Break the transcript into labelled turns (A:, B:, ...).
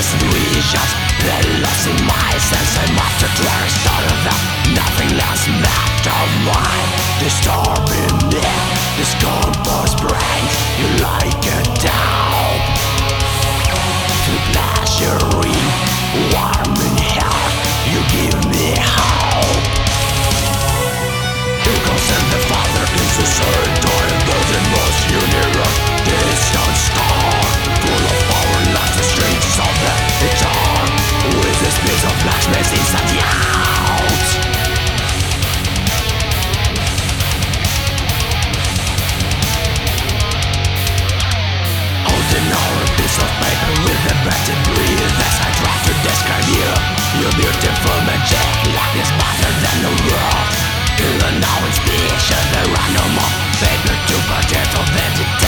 A: visions. They lost in my sense. I'm after trying to start without nothing less matter mine. Disturbing me, this compost brain. You like a doubt. To pleasuring, warm in heart. You give me hope. Because and the Father is a certain those in most universe. Distant star, full of power, like the streets of the dark. With this piece of blacksmith inside out. Holding our piece of paper with a better breathe. As I try to describe you, you're beautiful magic, like this better than the world. Even now in speech, there are no more paper to budget of the